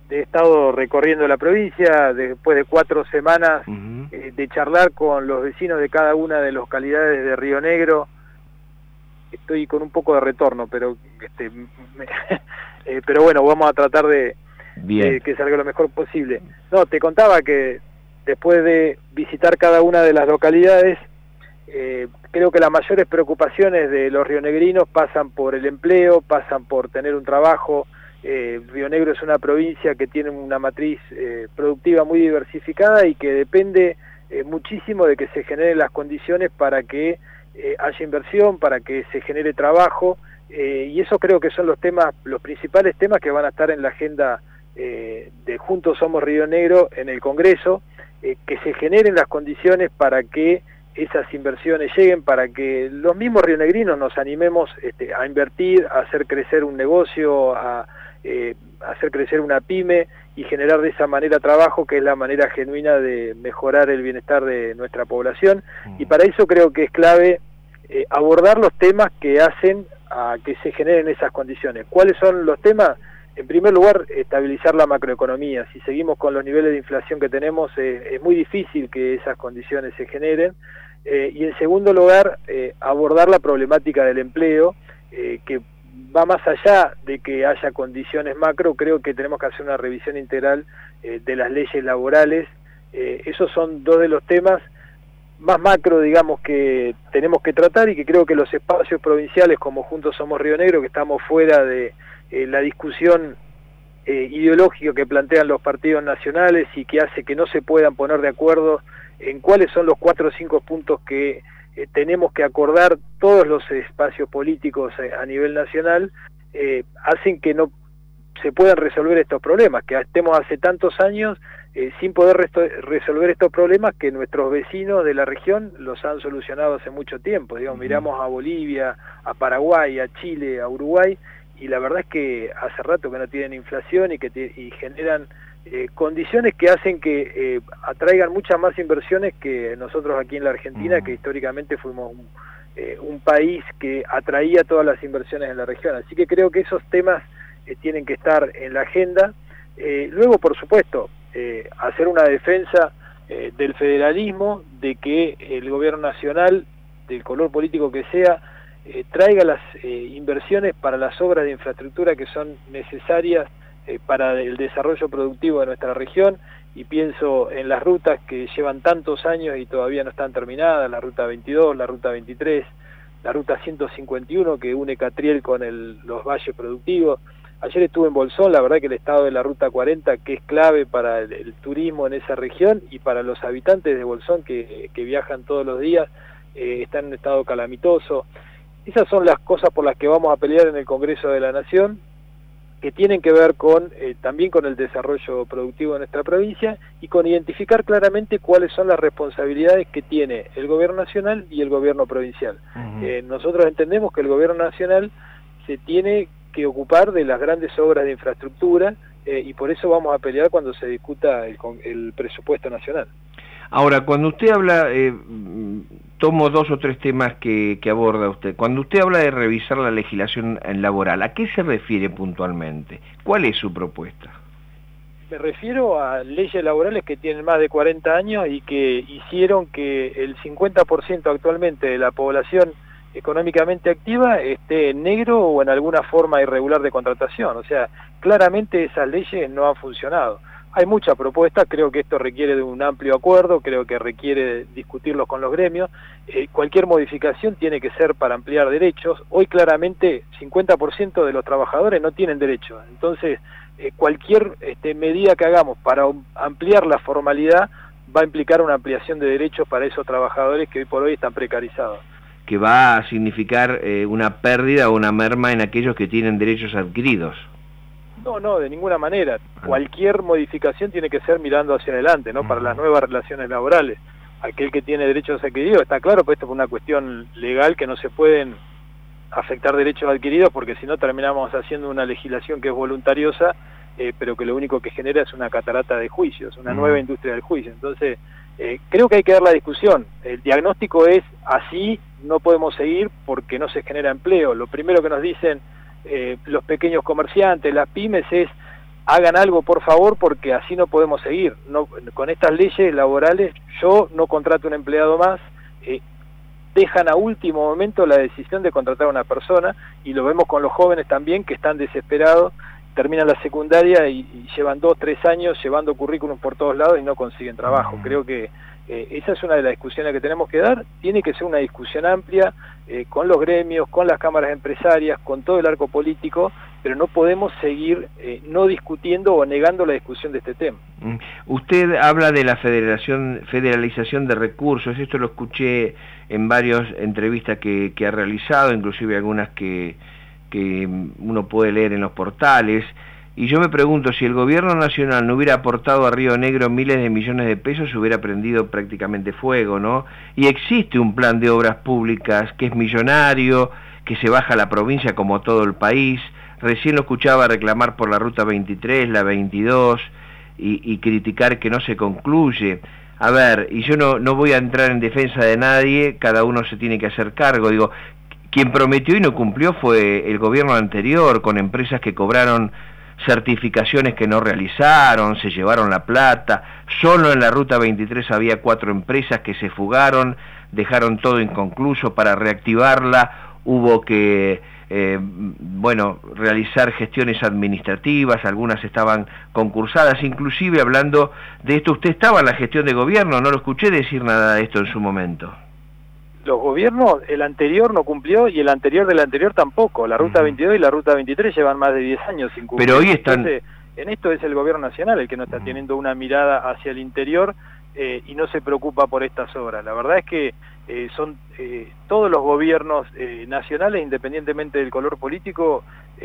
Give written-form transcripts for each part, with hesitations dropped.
he estado recorriendo la provincia después de 4 semanas de charlar con los vecinos de cada una de las localidades de Río Negro. Estoy con un poco de retorno, pero pero bueno, vamos a tratar de que salga lo mejor posible. No, te contaba que después de visitar cada una de las localidades, creo que las mayores preocupaciones de los rionegrinos pasan por el empleo, pasan por tener un trabajo. Río Negro es una provincia que tiene una matriz productiva muy diversificada y que depende muchísimo de que se generen las condiciones para que haya inversión, para que se genere trabajo, y eso creo que son los principales temas que van a estar en la agenda de Juntos Somos Río Negro en el Congreso, que se generen las condiciones para que esas inversiones lleguen, para que los mismos rionegrinos nos animemos a invertir, a hacer crecer un negocio, a hacer crecer una pyme y generar de esa manera trabajo, que es la manera genuina de mejorar el bienestar de nuestra población. Y para eso creo que es clave abordar los temas que hacen a que se generen esas condiciones. ¿Cuáles son los temas? En primer lugar, estabilizar la macroeconomía. Si seguimos con los niveles de inflación que tenemos, es muy difícil que esas condiciones se generen. Y en segundo lugar, abordar la problemática del empleo, que va más allá de que haya condiciones macro. Creo que tenemos que hacer una revisión integral de las leyes laborales. Esos son dos de los temas más macro, digamos, que tenemos que tratar, y que creo que los espacios provinciales como Juntos Somos Río Negro, que estamos fuera de la discusión ideológica que plantean los partidos nacionales y que hace que no se puedan poner de acuerdo en cuáles son los 4 o 5 puntos que tenemos que acordar todos los espacios políticos a nivel nacional, hacen que no se puedan resolver estos problemas, que estemos hace tantos años sin poder resolver estos problemas que nuestros vecinos de la región los han solucionado hace mucho tiempo. Digamos, miramos a Bolivia, a Paraguay, a Chile, a Uruguay, y la verdad es que hace rato que no tienen inflación y que generan condiciones que hacen que atraigan muchas más inversiones que nosotros aquí en la Argentina, que históricamente fuimos un país que atraía todas las inversiones en la región. Así que creo que esos temas tienen que estar en la agenda. Luego, por supuesto, hacer una defensa del federalismo, de que el gobierno nacional, del color político que sea, traiga las inversiones para las obras de infraestructura que son necesarias para el desarrollo productivo de nuestra región, y pienso en las rutas que llevan tantos años y todavía no están terminadas: la ruta 22, la ruta 23, la ruta 151 que une Catriel con los valles productivos. Ayer estuve en Bolsón, la verdad que el estado de la ruta 40, que es clave para el turismo en esa región y para los habitantes de Bolsón que viajan todos los días, está en un estado calamitoso. Esas son las cosas por las que vamos a pelear en el Congreso de la Nación, que tienen que ver con también con el desarrollo productivo de nuestra provincia y con identificar claramente cuáles son las responsabilidades que tiene el gobierno nacional y el gobierno provincial. Nosotros entendemos que el gobierno nacional se tiene que ocupar de las grandes obras de infraestructura, y por eso vamos a pelear cuando se discuta el presupuesto nacional. Ahora, cuando usted habla, tomo 2 o 3 temas que aborda usted. Cuando usted habla de revisar la legislación laboral, ¿a qué se refiere puntualmente? ¿Cuál es su propuesta? Me refiero a leyes laborales que tienen más de 40 años y que hicieron que el 50% actualmente de la población económicamente activa esté en negro o en alguna forma irregular de contratación. O sea, claramente esas leyes no han funcionado. Hay muchas propuestas, creo que esto requiere de un amplio acuerdo, creo que requiere discutirlos con los gremios. Cualquier modificación tiene que ser para ampliar derechos. Hoy claramente 50% de los trabajadores no tienen derechos. Entonces, cualquier medida que hagamos para ampliar la formalidad va a implicar una ampliación de derechos para esos trabajadores que hoy por hoy están precarizados. Que va a significar una pérdida o una merma en aquellos que tienen derechos adquiridos. No, de ninguna manera. Cualquier modificación tiene que ser mirando hacia adelante, ¿no? Para las nuevas relaciones laborales. Aquel que tiene derechos adquiridos, está claro, pero esto es una cuestión legal, que no se pueden afectar derechos adquiridos, porque si no terminamos haciendo una legislación que es voluntariosa, pero que lo único que genera es una catarata de juicios, una nueva industria del juicio. Entonces, creo que hay que dar la discusión. El diagnóstico es: así no podemos seguir porque no se genera empleo. Lo primero que nos dicen los pequeños comerciantes, las pymes, es: hagan algo por favor, porque así no podemos seguir. No, con estas leyes laborales yo no contrato un empleado más, dejan a último momento la decisión de contratar a una persona, y lo vemos con los jóvenes también, que están desesperados, terminan la secundaria y llevan 2, 3 años llevando currículum por todos lados y no consiguen trabajo. Creo que esa es una de las discusiones que tenemos que dar. Tiene que ser una discusión amplia, con los gremios, con las cámaras empresarias, con todo el arco político, pero no podemos seguir no discutiendo o negando la discusión de este tema. Usted habla de la federalización de recursos. Esto lo escuché en varias entrevistas que ha realizado, inclusive algunas que uno puede leer en los portales, y yo me pregunto, si el gobierno nacional no hubiera aportado a Río Negro miles de millones de pesos, se hubiera prendido prácticamente fuego, ¿no? Y existe un plan de obras públicas que es millonario, que se baja a la provincia como todo el país. Recién lo escuchaba reclamar por la Ruta 23, la 22, y criticar que no se concluye. A ver, y yo no voy a entrar en defensa de nadie, cada uno se tiene que hacer cargo. Digo, quien prometió y no cumplió fue el gobierno anterior, con empresas que cobraron certificaciones que no realizaron, se llevaron la plata. Solo en la Ruta 23 había 4 empresas que se fugaron, dejaron todo inconcluso. Para reactivarla hubo que realizar gestiones administrativas, algunas estaban concursadas. Inclusive, hablando de esto, usted estaba en la gestión de gobierno, no lo escuché decir nada de esto en su momento. Los gobiernos, el anterior no cumplió y el anterior del anterior tampoco. La Ruta 22 y la Ruta 23 llevan más de 10 años sin cumplir. Pero hoy están... Entonces, en esto es el gobierno nacional el que no está teniendo una mirada hacia el interior y no se preocupa por estas obras. La verdad es que son todos los gobiernos nacionales, independientemente del color político,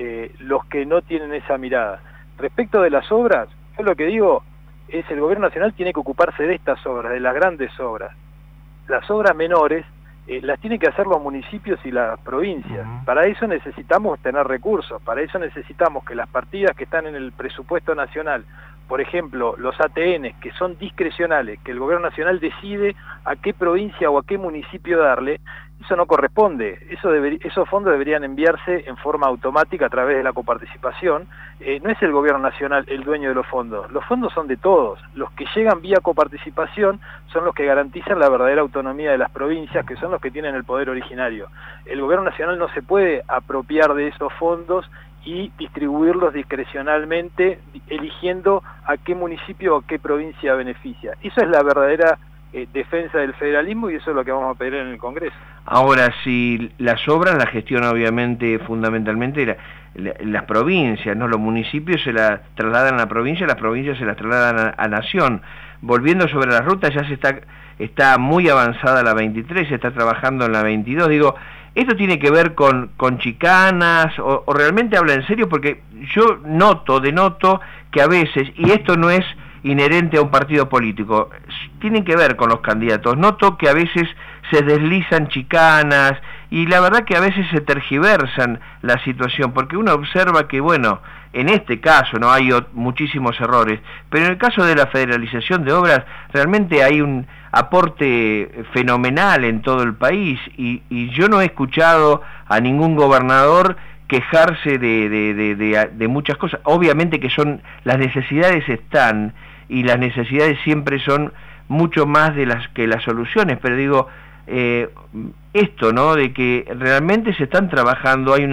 los que no tienen esa mirada. Respecto de las obras, yo lo que digo es el gobierno nacional tiene que ocuparse de estas obras, de las grandes obras. Las obras menores las tienen que hacer los municipios y las provincias. Para eso necesitamos tener recursos, para eso necesitamos que las partidas que están en el presupuesto nacional, por ejemplo, los ATN, que son discrecionales, que el gobierno nacional decide a qué provincia o a qué municipio darle, eso no corresponde. Esos fondos deberían enviarse en forma automática a través de la coparticipación. No es el gobierno nacional el dueño de los fondos son de todos. Los que llegan vía coparticipación son los que garantizan la verdadera autonomía de las provincias, que son los que tienen el poder originario. El gobierno nacional no se puede apropiar de esos fondos y distribuirlos discrecionalmente, eligiendo a qué municipio o a qué provincia beneficia. Eso es la verdadera defensa del federalismo, y eso es lo que vamos a pedir en el Congreso. Ahora, si las obras las gestiona obviamente fundamentalmente las provincias, ¿no? Los municipios se las trasladan a la provincia, las provincias se las trasladan a Nación. Volviendo sobre la ruta, ya está muy avanzada la 23, se está trabajando en la 22. Digo, ¿esto tiene que ver con chicanas o realmente habla en serio? Porque yo denoto que a veces, y esto no es inherente a un partido político, tienen que ver con los candidatos. Noto que a veces se deslizan chicanas y la verdad que a veces se tergiversan la situación, porque uno observa que, bueno, en este caso no hay muchísimos errores, pero en el caso de la federalización de obras realmente hay un aporte fenomenal en todo el país y yo no he escuchado a ningún gobernador quejarse de muchas cosas. Obviamente que las necesidades están, y las necesidades siempre son mucho más de que las soluciones, pero digo, esto, ¿no? De que realmente se están trabajando, hay un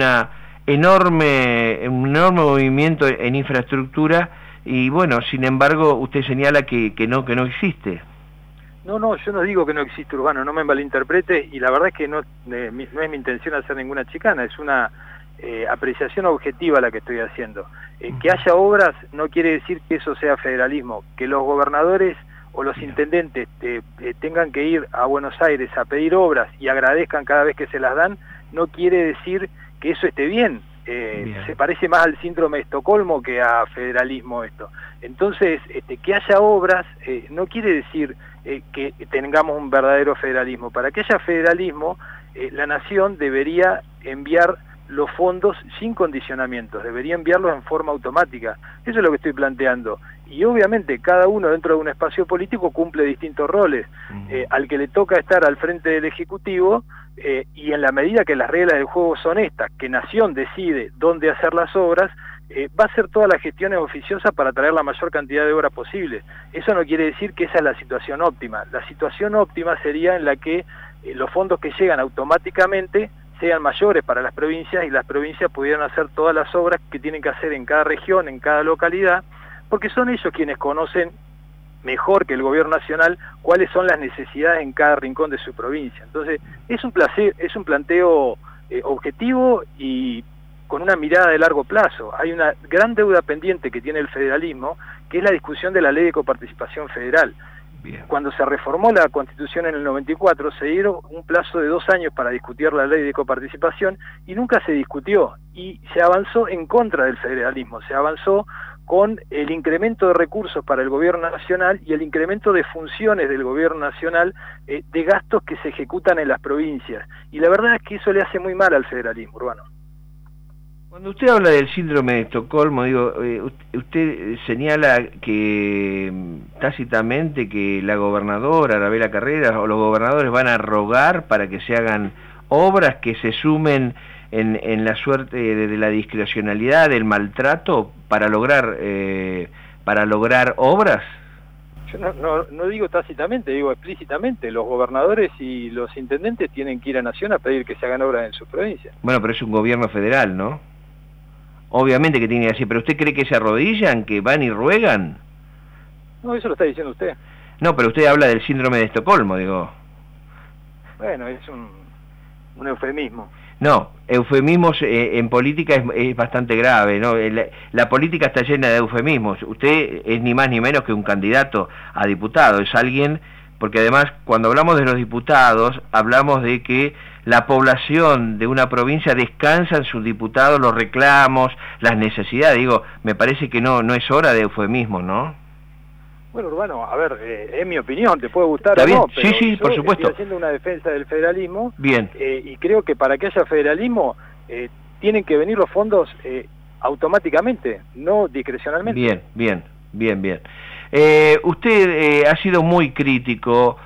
enorme movimiento en infraestructura, y bueno, sin embargo, usted señala que no existe. No, yo no digo que no existe, Urbano, no me malinterprete, y la verdad es que no es mi intención hacer ninguna chicana, es una apreciación objetiva la que estoy haciendo. Que haya obras no quiere decir que eso sea federalismo. Que los gobernadores o los intendentes tengan que ir a Buenos Aires a pedir obras y agradezcan cada vez que se las dan, no quiere decir que eso esté bien. Se parece más al síndrome de Estocolmo que a federalismo esto. Entonces, que haya obras no quiere decir que tengamos un verdadero federalismo. Para que haya federalismo, la nación debería enviar los fondos sin condicionamientos, debería enviarlos en forma automática. Eso es lo que estoy planteando. Y obviamente cada uno dentro de un espacio político cumple distintos roles. Al que le toca estar al frente del Ejecutivo, y en la medida que las reglas del juego son estas, que Nación decide dónde hacer las obras, va a hacer todas las gestiones oficiosas para traer la mayor cantidad de obras posible. Eso no quiere decir que esa es la situación óptima. La situación óptima sería en la que los fondos que llegan automáticamente sean mayores para las provincias y las provincias pudieran hacer todas las obras que tienen que hacer en cada región, en cada localidad, porque son ellos quienes conocen mejor que el gobierno nacional cuáles son las necesidades en cada rincón de su provincia. Entonces, es un planteo objetivo y con una mirada de largo plazo. Hay una gran deuda pendiente que tiene el federalismo, que es la discusión de la ley de coparticipación federal. Bien. Cuando se reformó la Constitución en el 94, se dieron un plazo de 2 años para discutir la ley de coparticipación y nunca se discutió, y se avanzó en contra del federalismo, se avanzó con el incremento de recursos para el gobierno nacional y el incremento de funciones del gobierno nacional, de gastos que se ejecutan en las provincias. Y la verdad es que eso le hace muy mal al federalismo, Urbano. Cuando usted habla del síndrome de Estocolmo, digo, usted señala que tácitamente que la gobernadora Arabela Carreras o los gobernadores van a rogar para que se hagan obras que se sumen en la suerte de la discrecionalidad, del maltrato, para lograr obras. Yo no digo tácitamente, digo explícitamente. Los gobernadores y los intendentes tienen que ir a Nación a pedir que se hagan obras en sus provincias. Bueno, pero es un gobierno federal, ¿no? Obviamente que tiene que decir, pero ¿usted cree que se arrodillan, que van y ruegan? No, eso lo está diciendo usted. No, pero usted habla del síndrome de Estocolmo, digo. Bueno, es un eufemismo. No, eufemismos en política es bastante grave, ¿no? La política está llena de eufemismos. Usted es ni más ni menos que un candidato a diputado, es alguien, porque además cuando hablamos de los diputados, hablamos de que la población de una provincia descansa en sus diputados, los reclamos, las necesidades. Digo, me parece que no es hora de eufemismo, ¿no? Bueno, Urbano, a ver, es mi opinión, te puede gustar o no, pero sí, por supuesto. Estoy haciendo una defensa del federalismo. Bien. Y creo que para que haya federalismo tienen que venir los fondos automáticamente, no discrecionalmente. Bien. Usted ha sido muy crítico,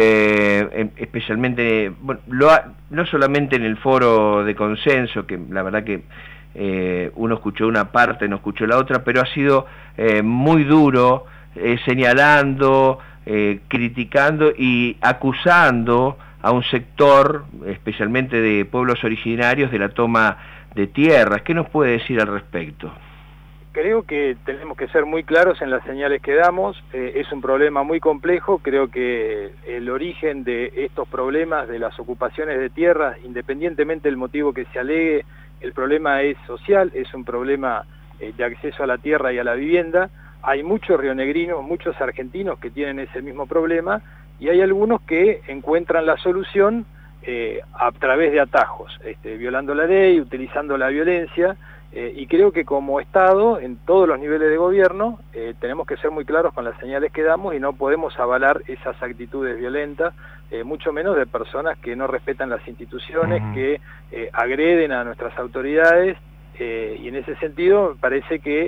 especialmente, bueno, no solamente en el foro de consenso, que la verdad que uno escuchó una parte, no escuchó la otra, pero ha sido muy duro, señalando, criticando y acusando a un sector, especialmente de pueblos originarios, de la toma de tierras. ¿Qué nos puede decir al respecto? Creo que tenemos que ser muy claros en las señales que damos. Es un problema muy complejo. Creo que el origen de estos problemas de las ocupaciones de tierras, independientemente del motivo que se alegue, el problema es social, es un problema de acceso a la tierra y a la vivienda. Hay muchos rionegrinos, muchos argentinos que tienen ese mismo problema, y hay algunos que encuentran la solución a través de atajos, violando la ley, utilizando la violencia, y creo que como Estado, en todos los niveles de gobierno, tenemos que ser muy claros con las señales que damos y no podemos avalar esas actitudes violentas, mucho menos de personas que no respetan las instituciones, que agreden a nuestras autoridades, y en ese sentido me parece que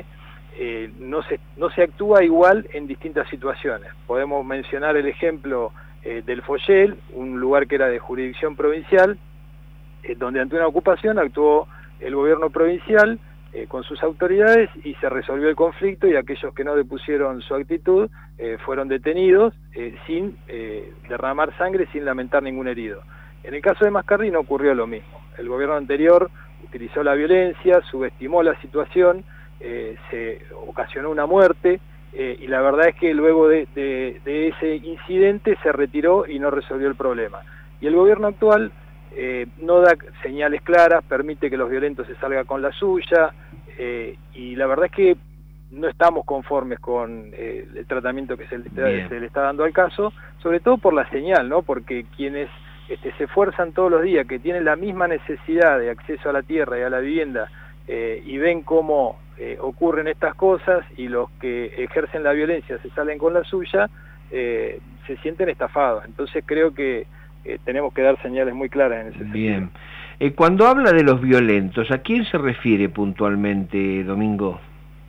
no se actúa igual en distintas situaciones. Podemos mencionar el ejemplo del Foyel, un lugar que era de jurisdicción provincial, donde ante una ocupación actuó el gobierno provincial con sus autoridades y se resolvió el conflicto, y aquellos que no depusieron su actitud fueron detenidos sin derramar sangre, sin lamentar ningún herido. En el caso de Mascardi no ocurrió lo mismo. El gobierno anterior utilizó la violencia, subestimó la situación, se ocasionó una muerte, y la verdad es que luego de ese incidente se retiró y no resolvió el problema. Y el gobierno actual no da señales claras, permite que los violentos se salgan con la suya, y la verdad es que no estamos conformes con el tratamiento que se le está dando al caso, sobre todo por la señal, ¿no? Porque quienes se esfuerzan todos los días, que tienen la misma necesidad de acceso a la tierra y a la vivienda, y ven cómo ocurren estas cosas, y los que ejercen la violencia se salen con la suya, se sienten estafados. Entonces creo que tenemos que dar señales muy claras en ese sentido. Bien. Cuando habla de los violentos, ¿a quién se refiere puntualmente, Domingo?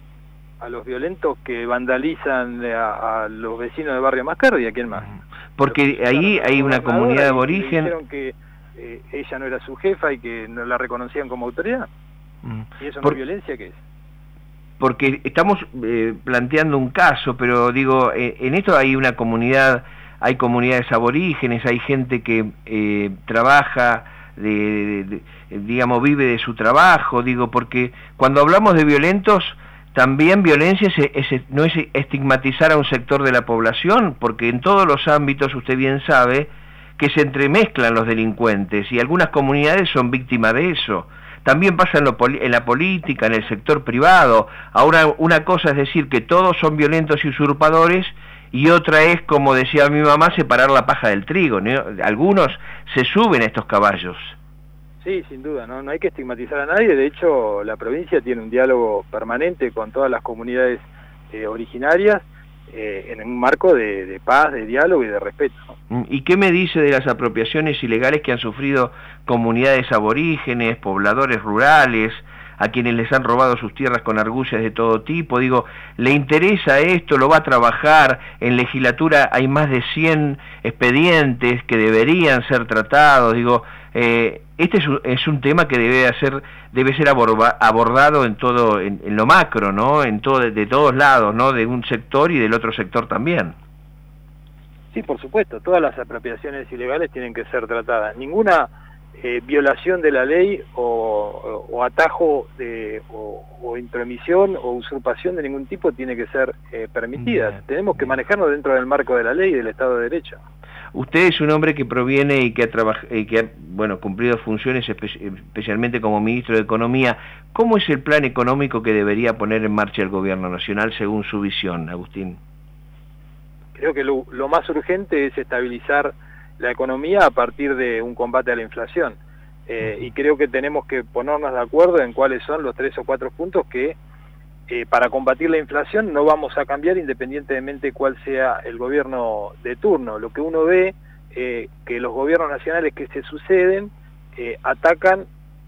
A los violentos que vandalizan a los vecinos de Barrio Mascardi, ¿a quién más? Porque ahí hay una comunidad de aborigen. Dijeron que ella no era su jefa y que no la reconocían como autoridad. ¿Y eso no es violencia? ¿Qué es? porque estamos planteando un caso, pero digo, en esto hay una comunidad, hay comunidades aborígenes, hay gente que trabaja, digamos, vive de su trabajo, digo, porque cuando hablamos de violentos, también violencia no es estigmatizar a un sector de la población, porque en todos los ámbitos, usted bien sabe, que se entremezclan los delincuentes, y algunas comunidades son víctimas de eso. También pasa en la política, en el sector privado. Ahora, una cosa es decir que todos son violentos y usurpadores, y otra es, como decía mi mamá, separar la paja del trigo, ¿no? Algunos se suben a estos caballos. Sí, sin duda, no hay que estigmatizar a nadie. De hecho, la provincia tiene un diálogo permanente con todas las comunidades originarias, en un marco de paz, de diálogo y de respeto. ¿Y qué me dice de las apropiaciones ilegales que han sufrido comunidades aborígenes, pobladores rurales, a quienes les han robado sus tierras con argucias de todo tipo? Digo, ¿le interesa esto? ¿Lo va a trabajar? En legislatura hay más de 100 expedientes que deberían ser tratados. Digo, este es un tema que debe ser abordado en lo macro, ¿no? De todos lados, ¿no? De un sector y del otro sector también. Sí, por supuesto, todas las apropiaciones ilegales tienen que ser tratadas. Ninguna violación de la ley o atajo o intromisión o usurpación de ningún tipo tiene que ser permitida. Bien. Tenemos que manejarnos dentro del marco de la ley y del Estado de Derecho. Usted es un hombre que proviene y que ha cumplido funciones especialmente como ministro de Economía. ¿Cómo es el plan económico que debería poner en marcha el gobierno nacional según su visión, Agustín? Creo que lo más urgente es estabilizar la economía a partir de un combate a la inflación. Y creo que tenemos que ponernos de acuerdo en cuáles son los 3 o 4 puntos que para combatir la inflación no vamos a cambiar independientemente cuál sea el gobierno de turno. Lo que uno ve, que los gobiernos nacionales que se suceden atacan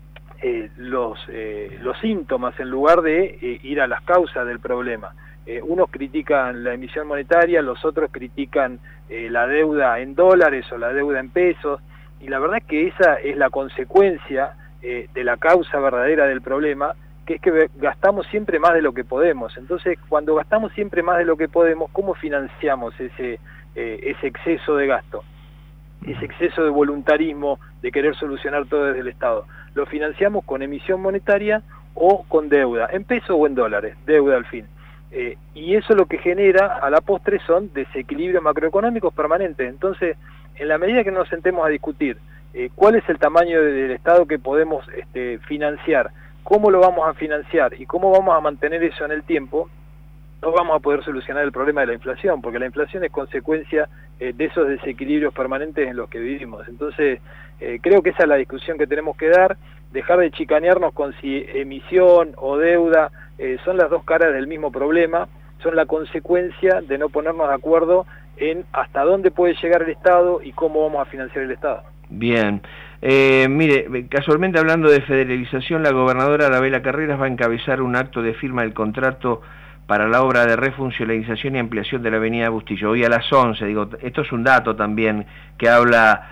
los síntomas en lugar de ir a las causas del problema. Unos critican la emisión monetaria, los otros critican la deuda en dólares o la deuda en pesos, y la verdad es que esa es la consecuencia de la causa verdadera del problema, que es que gastamos siempre más de lo que podemos. Entonces, cuando gastamos siempre más de lo que podemos, ¿cómo financiamos ese exceso de gasto? Ese exceso de voluntarismo de querer solucionar todo desde el Estado. Lo financiamos con emisión monetaria o con deuda, en pesos o en dólares, deuda al fin. Y eso lo que genera a la postre son desequilibrios macroeconómicos permanentes. Entonces, en la medida que nos sentemos a discutir cuál es el tamaño del Estado que podemos financiar, cómo lo vamos a financiar y cómo vamos a mantener eso en el tiempo, no vamos a poder solucionar el problema de la inflación, porque la inflación es consecuencia de esos desequilibrios permanentes en los que vivimos. Entonces, creo que esa es la discusión que tenemos que dar, dejar de chicanearnos con si emisión o deuda son las dos caras del mismo problema, son la consecuencia de no ponernos de acuerdo en hasta dónde puede llegar el Estado y cómo vamos a financiar el Estado. Bien. Mire, casualmente hablando de federalización, la gobernadora Arabela Carreras va a encabezar un acto de firma del contrato para la obra de refuncionalización y ampliación de la avenida Bustillo, hoy a las 11, digo, esto es un dato también que habla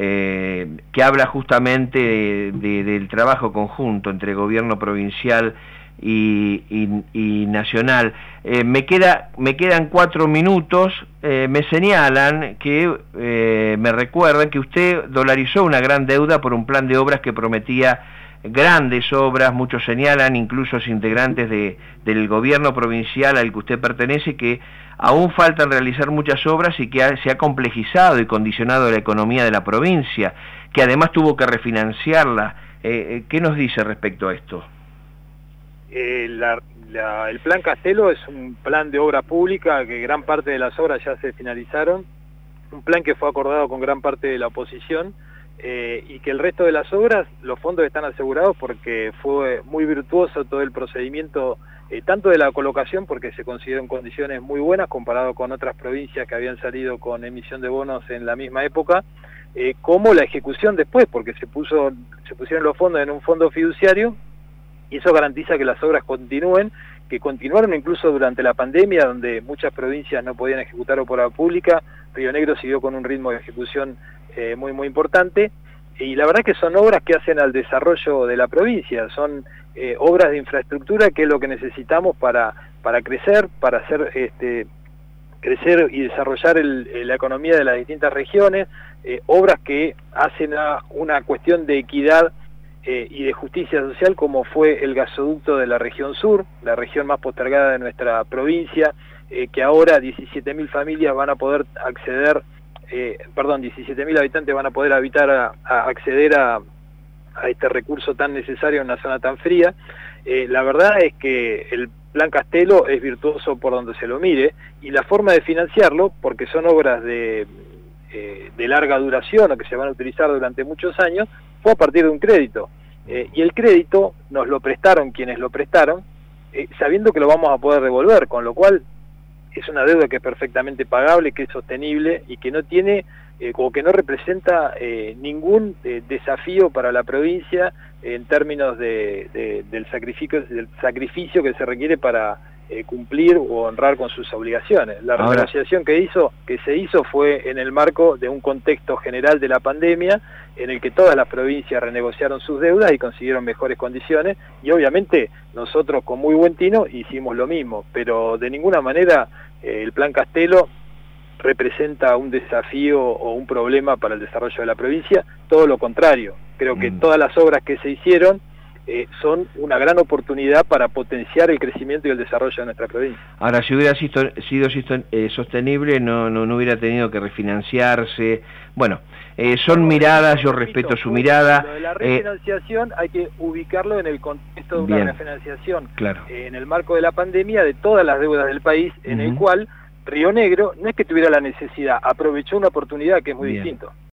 justamente del trabajo conjunto entre gobierno provincial y nacional. Me quedan 4 minutos, me señalan que, me recuerdan que usted dolarizó una gran deuda por un plan de obras que prometía grandes obras, muchos señalan, incluso los integrantes del gobierno provincial al que usted pertenece, que aún faltan realizar muchas obras y que se ha complejizado y condicionado la economía de la provincia, que además tuvo que refinanciarla. ¿Qué nos dice respecto a esto? El plan Castelo es un plan de obra pública que gran parte de las obras ya se finalizaron, un plan que fue acordado con gran parte de la oposición, y que el resto de las obras, los fondos están asegurados porque fue muy virtuoso todo el procedimiento, tanto de la colocación, porque se consideró en condiciones muy buenas comparado con otras provincias que habían salido con emisión de bonos en la misma época, como la ejecución después, porque se pusieron los fondos en un fondo fiduciario, y eso garantiza que las obras continúen, que continuaron incluso durante la pandemia, donde muchas provincias no podían ejecutar obra pública. Río Negro siguió con un ritmo de ejecución muy importante, y la verdad que son obras que hacen al desarrollo de la provincia, son obras de infraestructura, que es lo que necesitamos para crecer, para hacer crecer y desarrollar la economía de las distintas regiones, obras que hacen a una cuestión de equidad y de justicia social, como fue el gasoducto de la región sur, la región más postergada de nuestra provincia, que ahora 17.000 familias van a poder acceder, 17.000 habitantes van a poder acceder a este recurso tan necesario en una zona tan fría. La verdad es que el Plan Castelo es virtuoso por donde se lo mire, y la forma de financiarlo, porque son obras de larga duración o que se van a utilizar durante muchos años, fue a partir de un crédito. Y el crédito nos lo prestaron quienes lo prestaron, sabiendo que lo vamos a poder devolver, con lo cual es una deuda que es perfectamente pagable, que es sostenible y que no tiene o que no representa ningún desafío para la provincia en términos del sacrificio que se requiere para cumplir o honrar con sus obligaciones. La renegociación que se hizo fue en el marco de un contexto general de la pandemia, en el que todas las provincias renegociaron sus deudas y consiguieron mejores condiciones, y obviamente nosotros con muy buen tino hicimos lo mismo, pero de ninguna manera el Plan Castelo representa un desafío o un problema para el desarrollo de la provincia, todo lo contrario. Creo que todas las obras que se hicieron son una gran oportunidad para potenciar el crecimiento y el desarrollo de nuestra provincia. Ahora, si hubiera sido sostenible, no hubiera tenido que refinanciarse. Bueno, son miradas, yo respeto su mirada. Lo de la refinanciación hay que ubicarlo en el contexto de una refinanciación, claro, en el marco de la pandemia, de todas las deudas del país, en el cual Río Negro no es que tuviera la necesidad, aprovechó una oportunidad que es muy distinto.